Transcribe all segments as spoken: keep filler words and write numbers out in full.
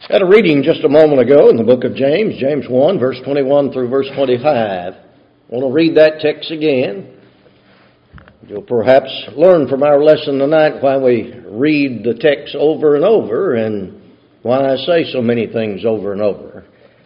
Had a reading just a moment ago in the book of James, James one, verse twenty-one through verse twenty-five. I want to read that text again. You'll perhaps learn from our lesson tonight why we read the text over and over and why I say so many things over and over.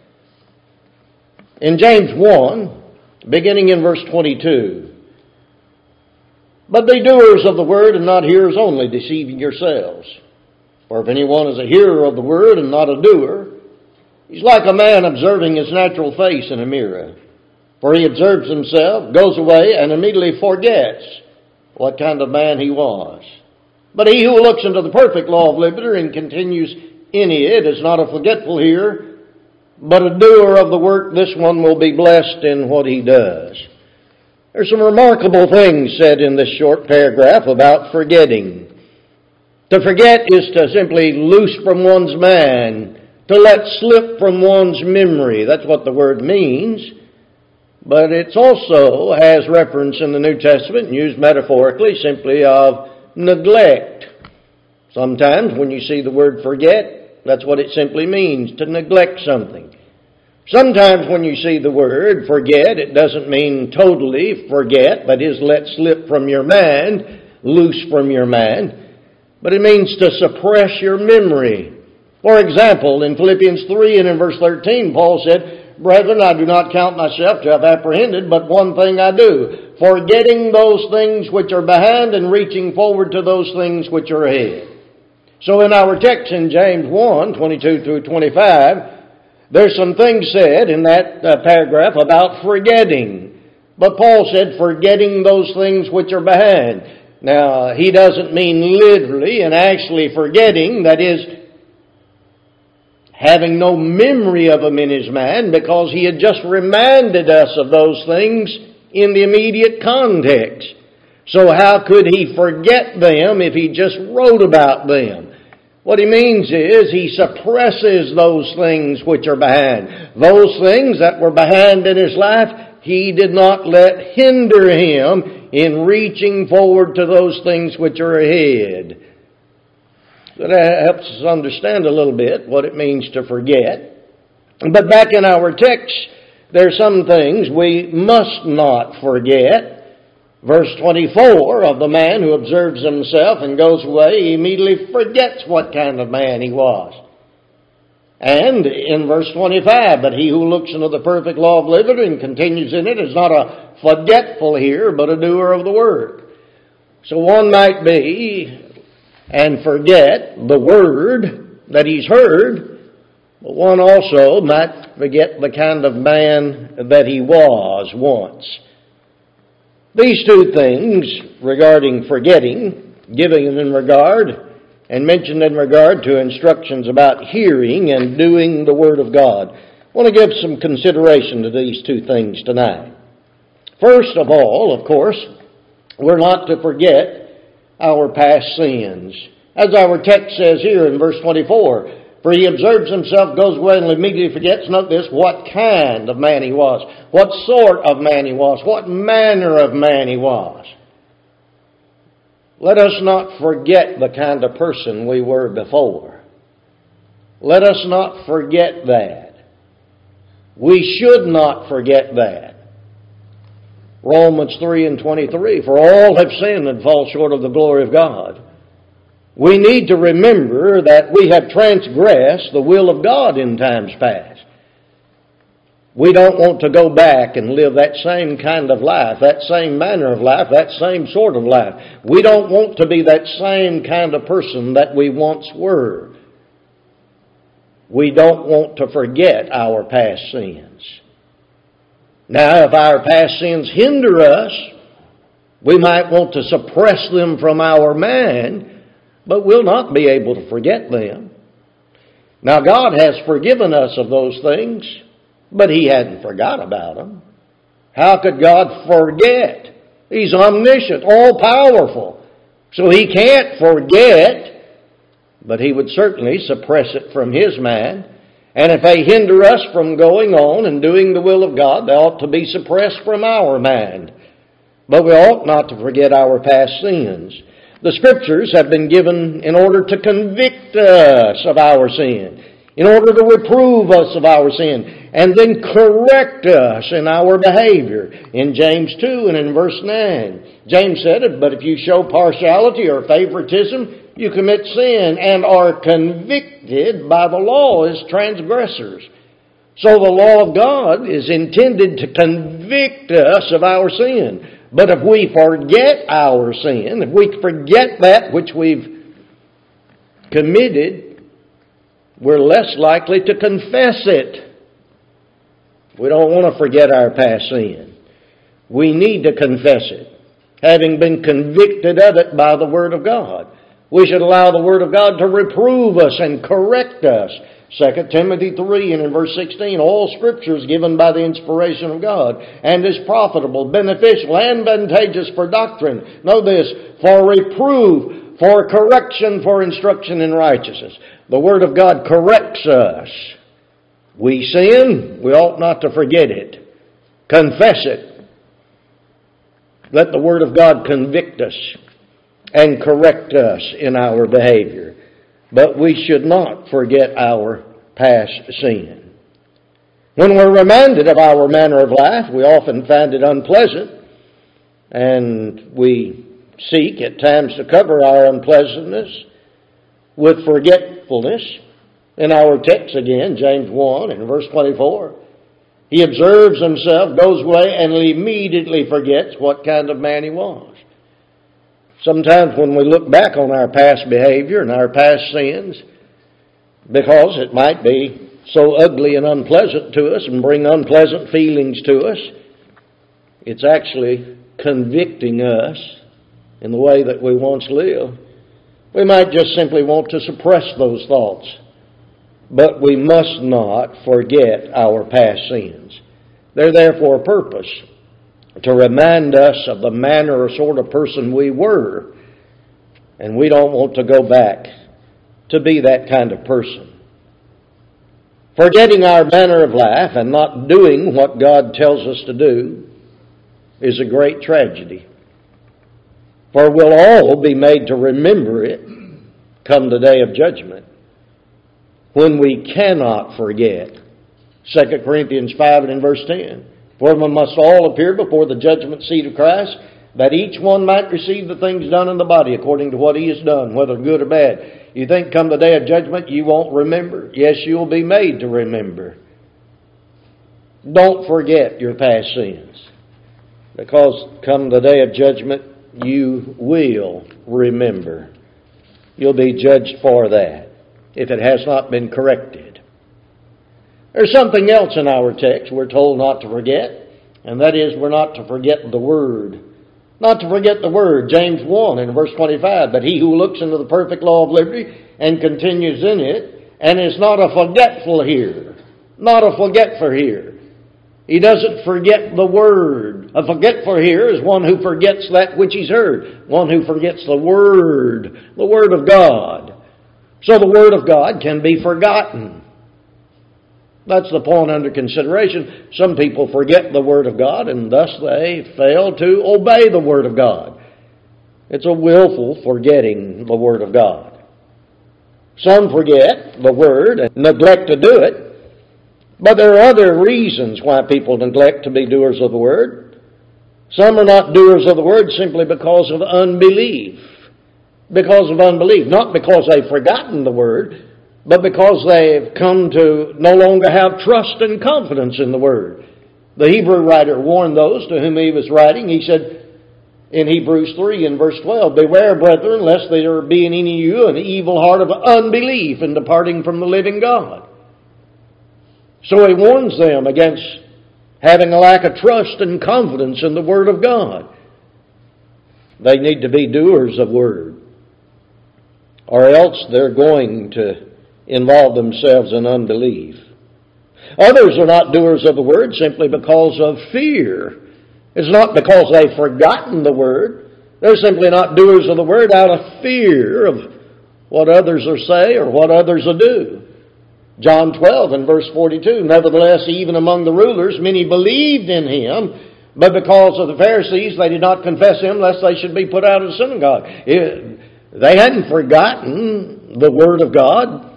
In James one, beginning in verse twenty-two, "But be doers of the word and not hearers only, deceiving yourselves. For if anyone is a hearer of the word and not a doer, he's like a man observing his natural face in a mirror. For he observes himself, goes away, and immediately forgets what kind of man he was. But he who looks into the perfect law of liberty and continues in it is not a forgetful hearer, but a doer of the work. This one will be blessed in what he does." There's some remarkable things said in this short paragraph about forgetting. To forget is to simply loose from one's mind, to let slip from one's memory. That's what the word means. But it also has reference in the New Testament, used metaphorically, simply of neglect. Sometimes when you see the word forget, that's what it simply means, to neglect something. Sometimes when you see the word forget, it doesn't mean totally forget, that is, let slip from your mind, loose from your mind. But it means to suppress your memory. For example, in Philippians three and in verse thirteen, Paul said, "Brethren, I do not count myself to have apprehended, but one thing I do, forgetting those things which are behind and reaching forward to those things which are ahead." So in our text in James one, twenty-two through twenty-five, there's some things said in that uh, paragraph about forgetting. But Paul said, forgetting those things which are behind. Now, he doesn't mean literally and actually forgetting, that is, having no memory of them in his mind, because he had just reminded us of those things in the immediate context. So how could he forget them if he just wrote about them? What he means is he suppresses those things which are behind. Those things that were behind in his life, he did not let hinder him in reaching forward to those things which are ahead. That helps us understand a little bit what it means to forget. But back in our text, there are some things we must not forget. Verse twenty-four, of the man who observes himself and goes away, he immediately forgets what kind of man he was. And in verse twenty-five, "But he who looks into the perfect law of liberty and continues in it is not a forgetful hearer, but a doer of the work." So one might be and forget the word that he's heard, but one also might forget the kind of man that he was once. These two things regarding forgetting, given in regard and mentioned in regard to instructions about hearing and doing the Word of God. I want to give some consideration to these two things tonight. First of all, of course, we're not to forget our past sins. As our text says here in verse twenty-four, "For he observes himself, goes away, and immediately forgets," note this, "what kind of man he was, what sort of man he was, what manner of man he was." Let us not forget the kind of person we were before. Let us not forget that. We should not forget that. Romans three and twenty-three, "For all have sinned and fall short of the glory of God." We need to remember that we have transgressed the will of God in times past. We don't want to go back and live that same kind of life, that same manner of life, that same sort of life. We don't want to be that same kind of person that we once were. We don't want to forget our past sins. Now, if our past sins hinder us, we might want to suppress them from our mind, but we'll not be able to forget them. Now, God has forgiven us of those things, but He hadn't forgot about them. How could God forget? He's omniscient, all-powerful. So He can't forget, but He would certainly suppress it from His mind. And if they hinder us from going on and doing the will of God, they ought to be suppressed from our mind. But we ought not to forget our past sins. The Scriptures have been given in order to convict us of our sin. in order to reprove us of our sin, and then correct us in our behavior. In James two and in verse nine, James said it, but if you show partiality or favoritism, you commit sin and are convicted by the law as transgressors. So the law of God is intended to convict us of our sin. But if we forget our sin, if we forget that which we've committed, we're less likely to confess it. We don't want to forget our past sin. We need to confess it, having been convicted of it by the Word of God. We should allow the Word of God to reprove us and correct us. Second Timothy three and in verse sixteen, all Scripture is given by the inspiration of God and is profitable, beneficial, and advantageous for doctrine. Know this, for reproof, for correction, for instruction in righteousness. The Word of God corrects us. We sin, we ought not to forget it. Confess it. Let the Word of God convict us and correct us in our behavior. But we should not forget our past sin. When we're reminded of our manner of life, we often find it unpleasant, and we seek at times to cover our unpleasantness with forgetfulness. In our text again, James one and verse twenty-four, he observes himself, goes away, and immediately forgets what kind of man he was. Sometimes when we look back on our past behavior and our past sins, because it might be so ugly and unpleasant to us and bring unpleasant feelings to us, it's actually convicting us in the way that we once lived. We might just simply want to suppress those thoughts, but we must not forget our past sins. They're there for a purpose, to remind us of the manner or sort of person we were, and we don't want to go back to be that kind of person. Forgetting our manner of life and not doing what God tells us to do is a great tragedy. For we'll all be made to remember it come the day of judgment, when we cannot forget. Second Corinthians five and in verse ten. For we must all appear before the judgment seat of Christ, that each one might receive the things done in the body according to what he has done, whether good or bad. You think come the day of judgment you won't remember? Yes, you'll be made to remember. Don't forget your past sins, because come the day of judgment you will remember. You'll be judged for that if it has not been corrected. There's something else in our text we're told not to forget, and that is we're not to forget the Word. Not to forget the Word. James one in verse twenty-five, but he who looks into the perfect law of liberty and continues in it, and is not a forgetful hearer. Not a forgetful hearer. He doesn't forget the Word. A forgetful hearer is one who forgets that which he's heard. One who forgets the Word, the Word of God. So the Word of God can be forgotten. That's the point under consideration. Some people forget the Word of God, and thus they fail to obey the Word of God. It's a willful forgetting the Word of God. Some forget the Word and neglect to do it, but there are other reasons why people neglect to be doers of the Word. Some are not doers of the Word simply because of unbelief. Because of unbelief. Not because they've forgotten the Word, but because they've come to no longer have trust and confidence in the Word. The Hebrew writer warned those to whom he was writing. He said in Hebrews three and verse twelve, beware, brethren, lest there be in any of you an evil heart of unbelief in departing from the living God. So he warns them against having a lack of trust and confidence in the Word of God. They need to be doers of Word, or else they're going to involve themselves in unbelief. Others are not doers of the Word simply because of fear. It's not because they've forgotten the Word. They're simply not doers of the Word out of fear of what others will say or what others will do. John twelve and verse forty-two, nevertheless, even among the rulers, many believed in him, but because of the Pharisees, they did not confess him, lest they should be put out of the synagogue. It, they hadn't forgotten the Word of God.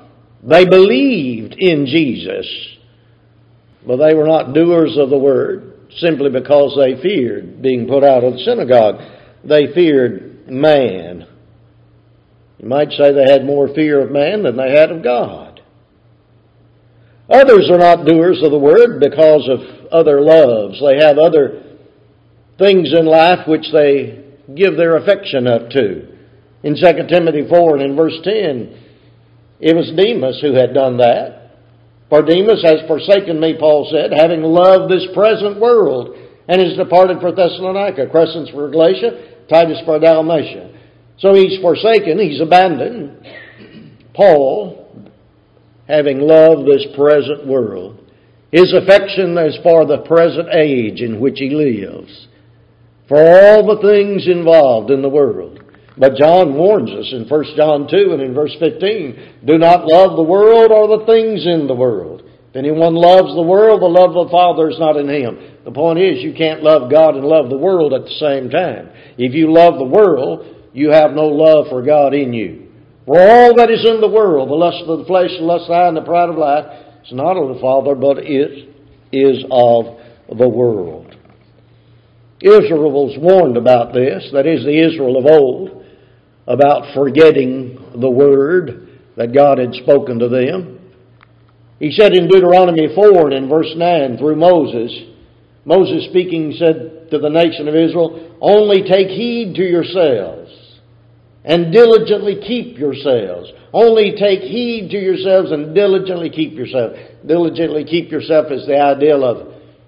They believed in Jesus, but they were not doers of the word simply because they feared being put out of the synagogue. They feared man. You might say they had more fear of man than they had of God. Others are not doers of the word because of other loves. They have other things in life which they give their affection up to. In Second Timothy four and in verse ten, it was Demas who had done that. For Demas has forsaken me, Paul said, having loved this present world, and is departed for Thessalonica, Crescens for Galatia, Titus for Dalmatia. So he's forsaken, he's abandoned. Paul, having loved this present world, his affection is for the present age in which he lives, for all the things involved in the world. But John warns us in First John two and in verse fifteen, do not love the world or the things in the world. If anyone loves the world, the love of the Father is not in him. The point is, you can't love God and love the world at the same time. If you love the world, you have no love for God in you. For all that is in the world, the lust of the flesh, the lust of the eye, and the pride of life, is not of the Father, but it is of the world. Israel was warned about this, that is, the Israel of old, about forgetting the word that God had spoken to them. He said in Deuteronomy four and in verse nine through Moses, Moses speaking said to the nation of Israel, only take heed to yourselves and diligently keep yourselves. Only take heed to yourselves and diligently keep yourself. Diligently keep yourself is the ideal of,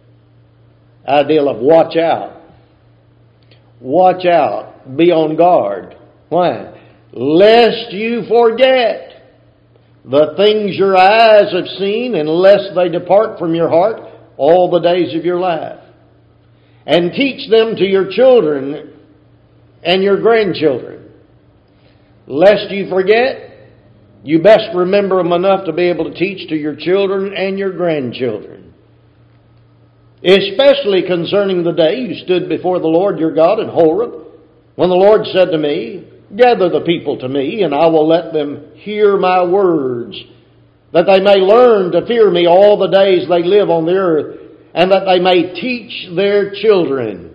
ideal of watch out. Watch out. Be on guard. Why? Lest you forget the things your eyes have seen, and lest they depart from your heart all the days of your life. And teach them to your children and your grandchildren. Lest you forget, you best remember them enough to be able to teach to your children and your grandchildren. Especially concerning the day you stood before the Lord your God in Horeb, when the Lord said to me, gather the people to me, and I will let them hear my words, that they may learn to fear me all the days they live on the earth, and that they may teach their children.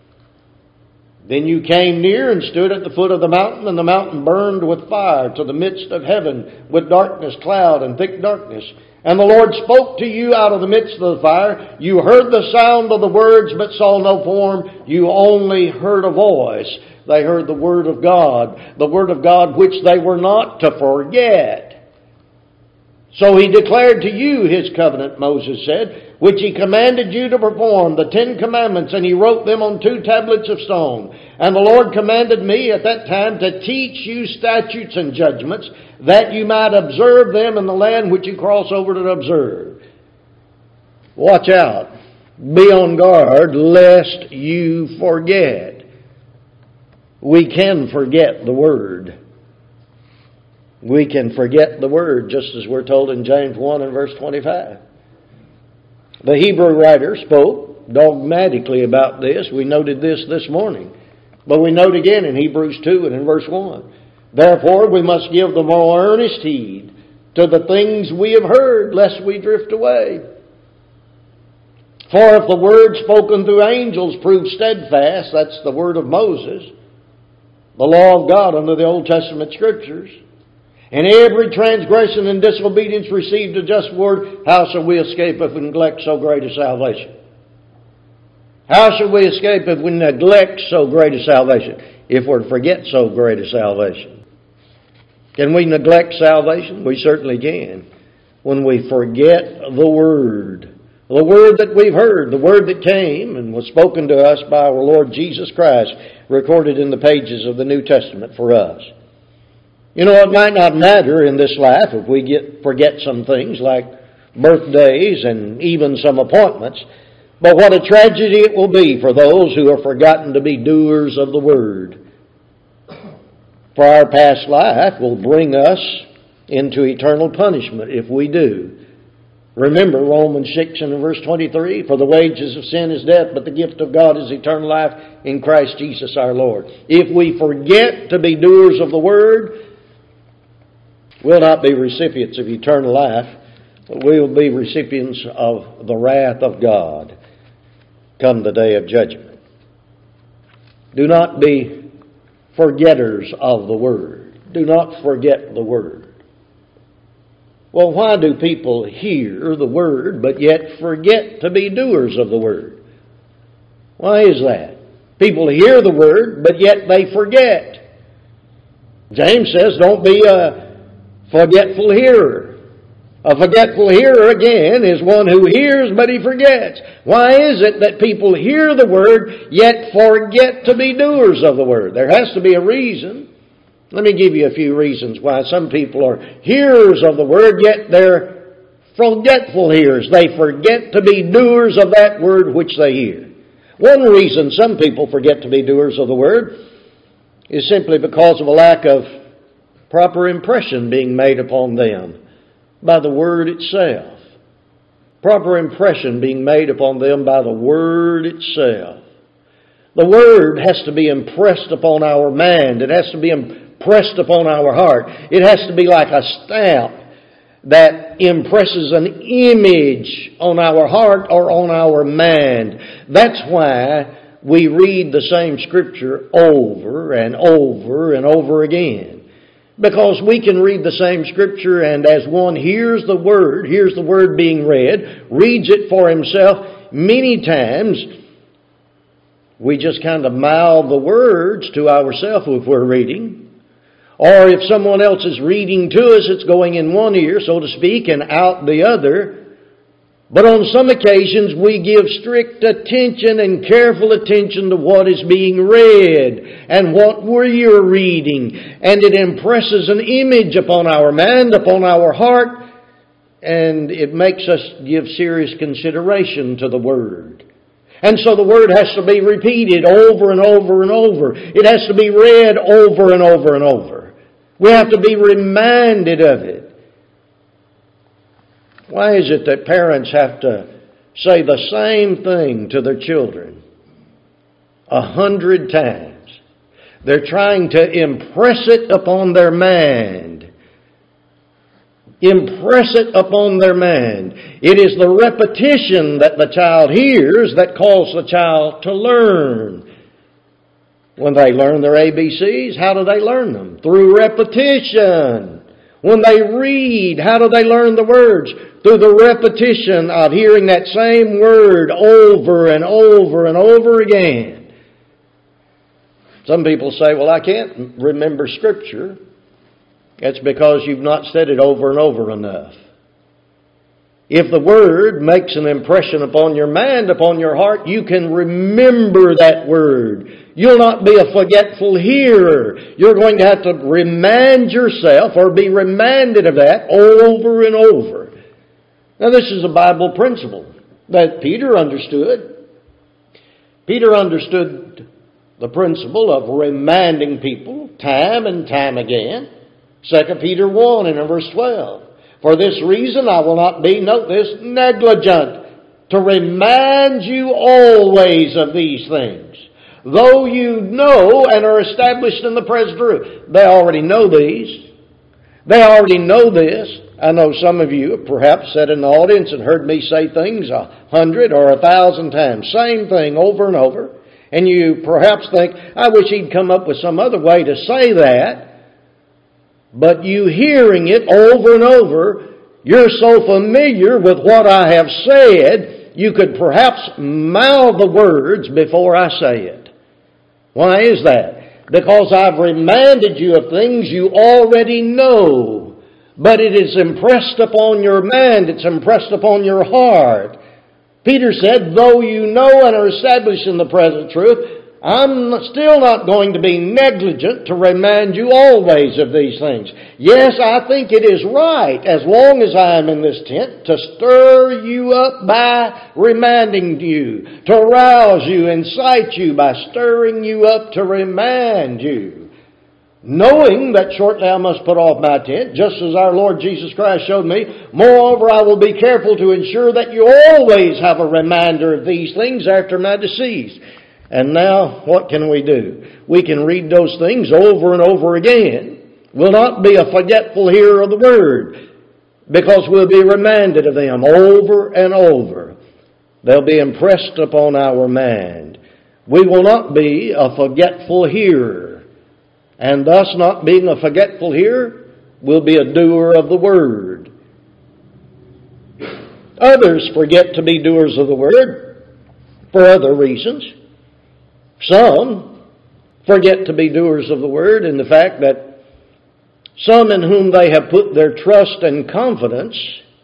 Then you came near and stood at the foot of the mountain, and the mountain burned with fire to the midst of heaven, with darkness, cloud, and thick darkness. And the Lord spoke to you out of the midst of the fire. You heard the sound of the words, but saw no form. You only heard a voice. They heard the word of God, the word of God which they were not to forget. So he declared to you his covenant, Moses said, which he commanded you to perform, the Ten Commandments, and he wrote them on two tablets of stone. And the Lord commanded me at that time to teach you statutes and judgments, that you might observe them in the land which you cross over to observe. Watch out. Be on guard, lest you forget. We can forget the Word. We can forget the Word, just as we're told in James one and verse twenty-five. The Hebrew writer spoke dogmatically about this. We noted this this morning. But we note again in Hebrews two and in verse one. Therefore we must give the more earnest heed to the things we have heard, lest we drift away. For if the word spoken through angels proved steadfast, that's the word of Moses, the law of God under the Old Testament Scriptures, and every transgression and disobedience received a just word, how shall we escape if we neglect so great a salvation? How shall we escape if we neglect so great a salvation? If we're to forget so great a salvation. Can we neglect salvation? We certainly can. When we forget the Word. The Word that we've heard. The Word that came and was spoken to us by our Lord Jesus Christ. Recorded in the pages of the New Testament for us. You know, it might not matter in this life if we get forget some things like birthdays and even some appointments. But what a tragedy it will be for those who have forgotten to be doers of the Word. For our past life will bring us into eternal punishment if we do. Remember Romans six and verse twenty-three, for the wages of sin is death, but the gift of God is eternal life in Christ Jesus our Lord. If we forget to be doers of the Word, we'll not be recipients of eternal life, but we will be recipients of the wrath of God come the day of judgment. Do not be forgetters of the Word. Do not forget the Word. Well, why do people hear the Word but yet forget to be doers of the Word? Why is that? People hear the Word but yet they forget. James says, don't be a forgetful hearer. A forgetful hearer, again, is one who hears but he forgets. Why is it that people hear the Word yet forget to be doers of the Word? There has to be a reason. Let me give you a few reasons why some people are hearers of the Word, yet they're forgetful hearers. They forget to be doers of that Word which they hear. One reason some people forget to be doers of the Word is simply because of a lack of proper impression being made upon them by the Word itself. Proper impression being made upon them by the Word itself. The Word has to be impressed upon our mind. It has to be impressed upon our heart. It has to be like a stamp that impresses an image on our heart or on our mind. That's why we read the same Scripture over and over and over again. Because we can read the same Scripture, and as one hears the Word, hears the Word being read, reads it for himself many times, we just kind of mouth the words to ourselves if we're reading. Or if someone else is reading to us, it's going in one ear, so to speak, and out the other. But on some occasions, we give strict attention and careful attention to what is being read and what we're reading. And it impresses an image upon our mind, upon our heart, and it makes us give serious consideration to the Word. And so the Word has to be repeated over and over and over. It has to be read over and over and over. We have to be reminded of it. Why is it that parents have to say the same thing to their children a hundred times? They're trying to impress it upon their mind. Impress it upon their mind. It is the repetition that the child hears that calls the child to learn. When they learn their A B Cs, how do they learn them? Through repetition. When they read, how do they learn the words? Through the repetition of hearing that same word over and over and over again. Some people say, well, I can't remember Scripture. It's because you've not said it over and over enough. If the Word makes an impression upon your mind, upon your heart, you can remember that Word. You'll not be a forgetful hearer. You're going to have to remind yourself or be reminded of that over and over. Now, this is a Bible principle that Peter understood. Peter understood the principle of reminding people time and time again. Second Peter one and in verse twelve. For this reason I will not be, note this, negligent to remind you always of these things. Though you know and are established in the present truth. They already know these. They already know this. I know some of you have perhaps sat in the audience and heard me say things a hundred or a thousand times. Same thing over and over. And you perhaps think, I wish he'd come up with some other way to say that. But you hearing it over and over, you're so familiar with what I have said, you could perhaps mouth the words before I say it. Why is that? Because I've reminded you of things you already know. But it is impressed upon your mind, it's impressed upon your heart. Peter said, though you know and are established in the present truth, I'm still not going to be negligent to remind you always of these things. Yes, I think it is right, as long as I am in this tent, to stir you up by reminding you, to rouse you, incite you by stirring you up to remind you. Knowing that shortly I must put off my tent, just as our Lord Jesus Christ showed me. Moreover, I will be careful to ensure that you always have a reminder of these things after my decease. And now, what can we do? We can read those things over and over again. will not be a forgetful hearer of the word, because we'll be reminded of them over and over. They'll be impressed upon our mind. We will not be a forgetful hearer, and thus not being a forgetful hearer, we'll be a doer of the word. Others forget to be doers of the word for other reasons. Some forget to be doers of the word in the fact that some in whom they have put their trust and confidence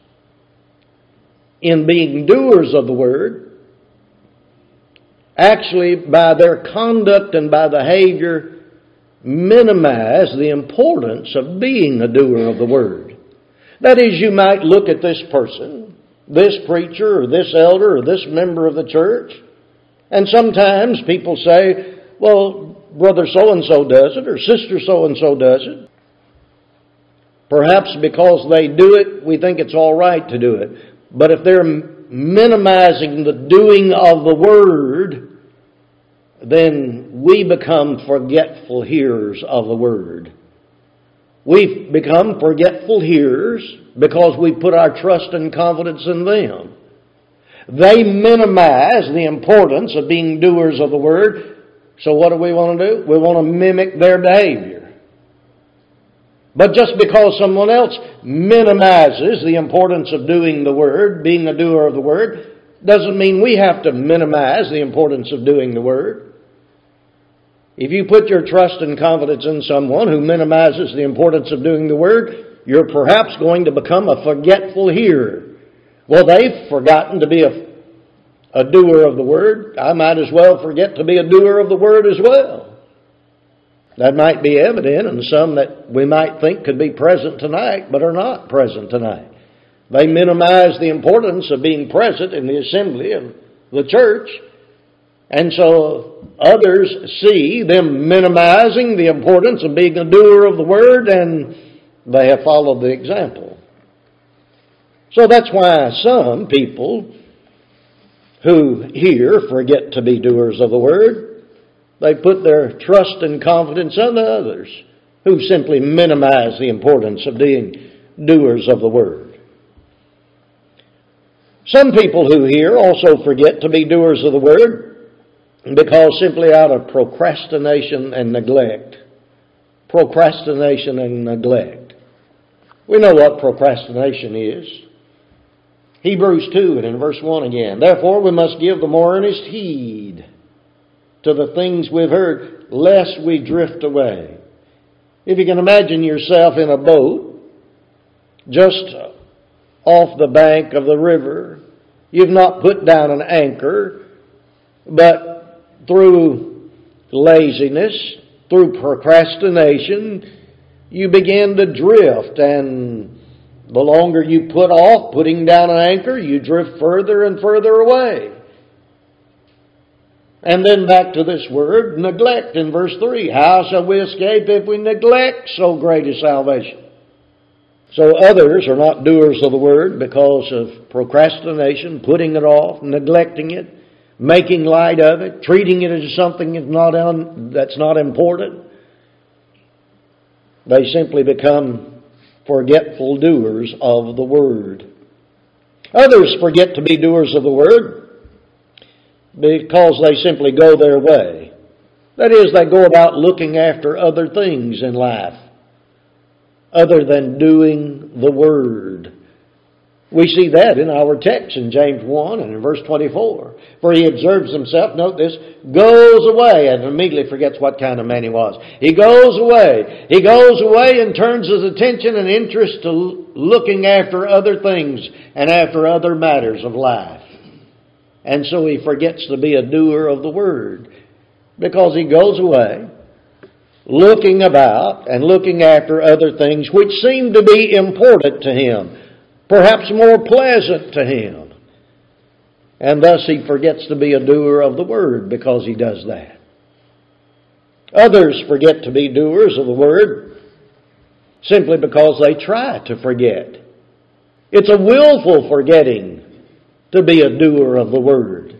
in being doers of the word, actually by their conduct and by behavior minimize the importance of being a doer of the word. That is, you might look at this person, this preacher or this elder or this member of the church, and sometimes people say, well, brother so-and-so does it or sister so-and-so does it. Perhaps because they do it, we think it's all right to do it. But if they're minimizing the doing of the word, then we become forgetful hearers of the word. We've become forgetful hearers because we put our trust and confidence in them. They minimize the importance of being doers of the word. So what do we want to do? We want to mimic their behavior. But just because someone else minimizes the importance of doing the word, being a doer of the word, doesn't mean we have to minimize the importance of doing the word. If you put your trust and confidence in someone who minimizes the importance of doing the word, you're perhaps going to become a forgetful hearer. Well, they've forgotten to be a, a doer of the word. I might as well forget to be a doer of the word as well. That might be evident in some that we might think could be present tonight, but are not present tonight. They minimize the importance of being present in the assembly of the church. And so others see them minimizing the importance of being a doer of the word, and they have followed the example. So that's why some people who hear forget to be doers of the word. They put their trust and confidence in others who simply minimize the importance of being doers of the word. Some people who hear also forget to be doers of the word because simply out of procrastination and neglect. Procrastination and neglect. We know what procrastination is. Hebrews two and in verse one again. Therefore we must give the more earnest heed to the things we've heard, lest we drift away. If you can imagine yourself in a boat, just off the bank of the river, you've not put down an anchor, but through laziness, through procrastination, you begin to drift, and the longer you put off putting down an anchor, you drift further and further away. And then back to this word, neglect in verse three. How shall we escape if we neglect so great a salvation? So others are not doers of the word because of procrastination, putting it off, neglecting it, making light of it, treating it as something that's not, un, that's not important. They simply become forgetful doers of the word. Others forget to be doers of the word because they simply go their way. That is, they go about looking after other things in life other than doing the word. We see that in our text in James one and in verse twenty-four. For he observes himself, note this, goes away, and immediately forgets what kind of man he was. He goes away. He goes away and turns his attention and interest to looking after other things and after other matters of life. And so he forgets to be a doer of the word because he goes away looking about and looking after other things which seem to be important to him, perhaps more pleasant to him. And thus he forgets to be a doer of the word because he does that. Others forget to be doers of the word simply because they try to forget. It's a willful forgetting to be a doer of the word.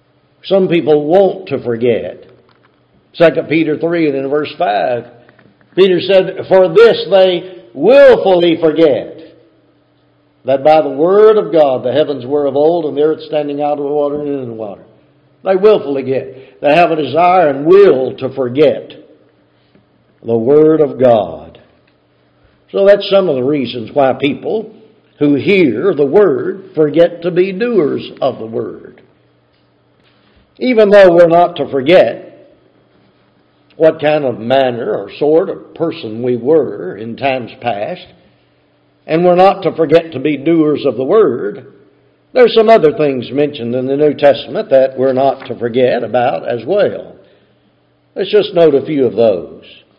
Some people want to forget. Second Peter three and in verse five, Peter said, for this they willfully forget, that by the word of God the heavens were of old, and the earth standing out of the water and in the water. They willfully get. They have a desire and will to forget the word of God. So that's some of the reasons why people who hear the word forget to be doers of the word. Even though we're not to forget what kind of manner or sort of person we were in times past, and we're not to forget to be doers of the word, there's some other things mentioned in the New Testament that we're not to forget about as well. Let's just note a few of those.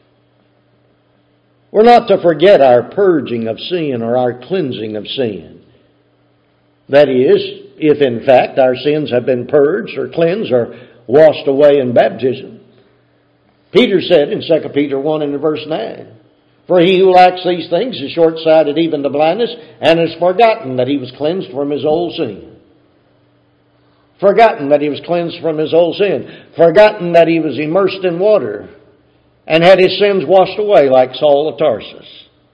We're not to forget our purging of sin or our cleansing of sin. That is, if in fact our sins have been purged or cleansed or washed away in baptism. Peter said in Second Peter one and verse nine, for he who lacks these things is short-sighted even to blindness, and has forgotten that he was cleansed from his old sin. Forgotten that he was cleansed from his old sin. Forgotten that he was immersed in water and had his sins washed away like Saul of Tarsus.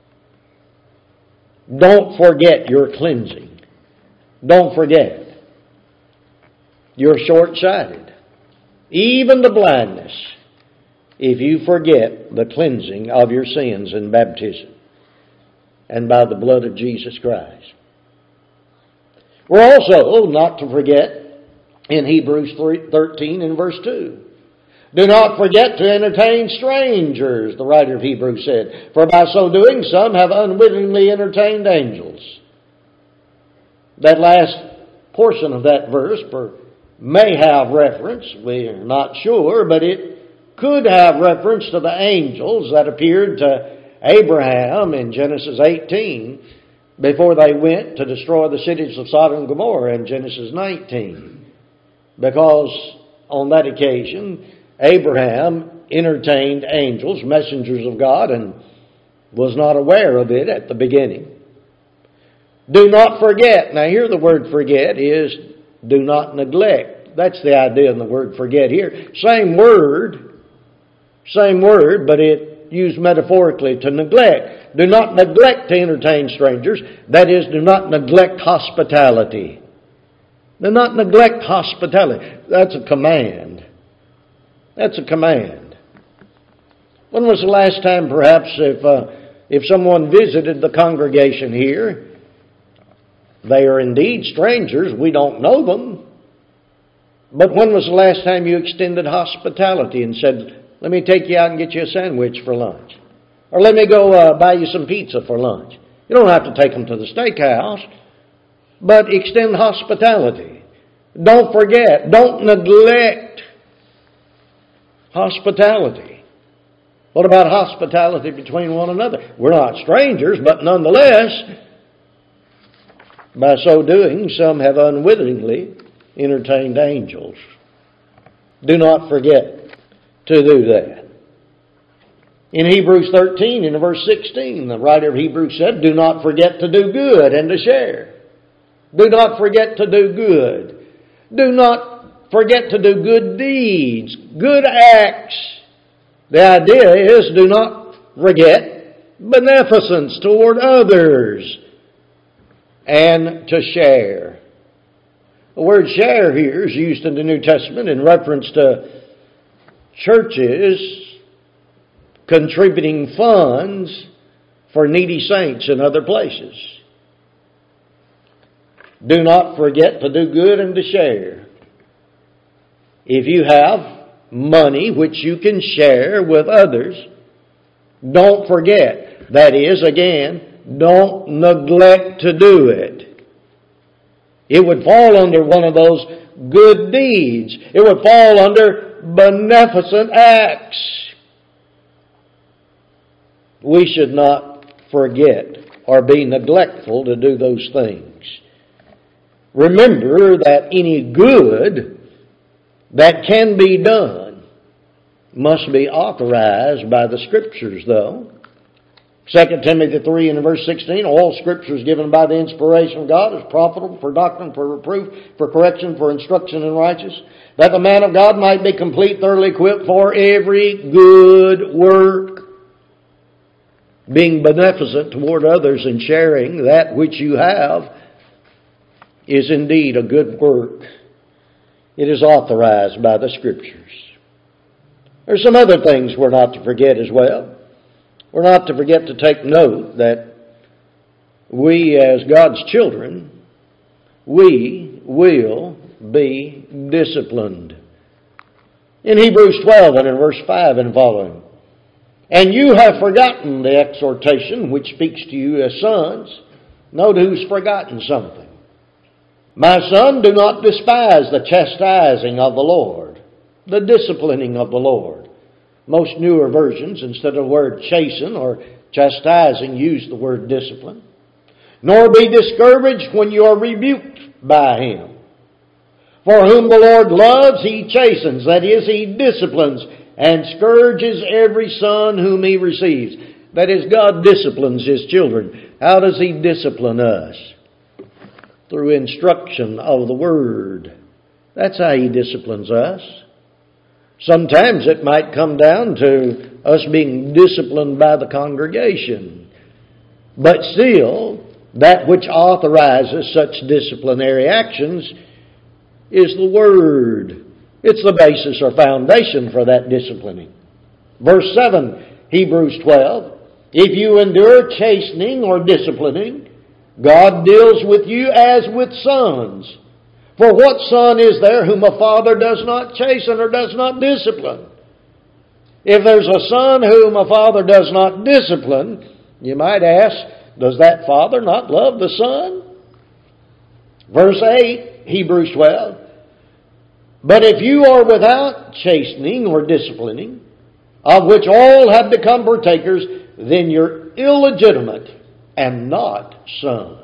Don't forget your cleansing. Don't forget. You're short-sighted, even to blindness, if you forget the cleansing of your sins in baptism and by the blood of Jesus Christ. We're also not to forget in Hebrews thirteen and verse two. Do not forget to entertain strangers, the writer of Hebrews said, for by so doing some have unwittingly entertained angels. That last portion of that verse may have reference, we're not sure, but it could have reference to the angels that appeared to Abraham in Genesis eighteen before they went to destroy the cities of Sodom and Gomorrah in Genesis nineteen. Because on that occasion, Abraham entertained angels, messengers of God, and was not aware of it at the beginning. Do not forget. Now here the word forget is do not neglect. That's the idea in the word forget here. Same word. Same word, but it used metaphorically to neglect. Do not neglect to entertain strangers. That is, do not neglect hospitality. Do not neglect hospitality. That's a command. That's a command. When was the last time, perhaps, if uh, if someone visited the congregation here, they are indeed strangers. We don't know them. But when was the last time you extended hospitality and said, let me take you out and get you a sandwich for lunch. Or let me go uh, buy you some pizza for lunch. You don't have to take them to the steakhouse, but extend hospitality. Don't forget, don't neglect hospitality. What about hospitality between one another? We're not strangers, but nonetheless, by so doing, some have unwittingly entertained angels. Do not forget to do that. In Hebrews thirteen, in verse sixteen, the writer of Hebrews said, do not forget to do good and to share. Do not forget to do good. Do not forget to do good deeds, good acts. The idea is do not forget beneficence toward others and to share. The word share here is used in the New Testament in reference to churches contributing funds for needy saints in other places. Do not forget to do good and to share. If you have money which you can share with others, don't forget. That is, again, don't neglect to do it. It would fall under one of those good deeds. It would fall under beneficent acts. We should not forget or be neglectful to do those things. Remember that any good that can be done must be authorized by the Scriptures, though. Second Timothy three and verse sixteen, all Scripture is given by the inspiration of God, is profitable for doctrine, for reproof, for correction, for instruction in righteousness, that the man of God might be complete, thoroughly equipped for every good work. being beneficent toward others and sharing that which you have is indeed a good work. It is authorized by the Scriptures. There's some other things we're not to forget as well. We're not to forget to take note that we as God's children, we will be disciplined. In Hebrews twelve and in verse five and following, and you have forgotten the exhortation which speaks to you as sons. Note who's forgotten something. My son, do not despise the chastising of the Lord, the disciplining of the Lord. Most newer versions, instead of the word chasten or chastising, use the word discipline. Nor be discouraged when you are rebuked by him. For whom the Lord loves, he chastens, that is, he disciplines, and scourges every son whom he receives. That is, God disciplines his children. How does he discipline us? Through instruction of the Word. That's how he disciplines us. Sometimes it might come down to us being disciplined by the congregation. But still, that which authorizes such disciplinary actions is the Word. It's the basis or foundation for that disciplining. Verse seven, Hebrews twelve, if you endure chastening or disciplining, God deals with you as with sons. For what son is there whom a father does not chasten or does not discipline? If there's a son whom a father does not discipline, you might ask, does that father not love the son? Verse eight, Hebrews twelve, but if you are without chastening or disciplining, of which all have become partakers, then you're illegitimate and not sons.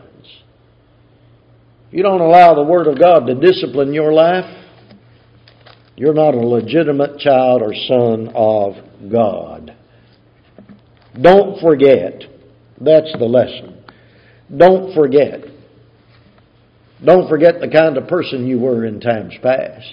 If you don't allow the Word of God to discipline your life, you're not a legitimate child or son of God. Don't forget. That's the lesson. Don't forget. Don't forget the kind of person you were in times past.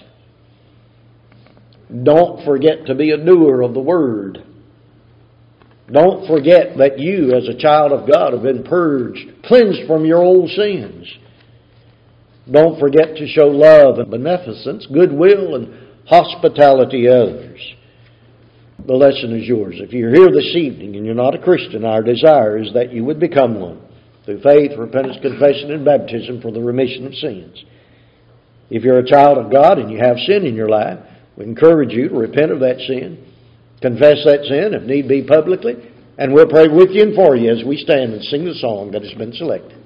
Don't forget to be a doer of the Word. Don't forget that you, as a child of God, have been purged, cleansed from your old sins. Don't forget to show love and beneficence, goodwill and hospitality to others. The lesson is yours. If you're here this evening and you're not a Christian, our desire is that you would become one through faith, repentance, confession, and baptism for the remission of sins. If you're a child of God and you have sin in your life, we encourage you to repent of that sin, confess that sin, if need be, publicly, and we'll pray with you and for you as we stand and sing the song that has been selected.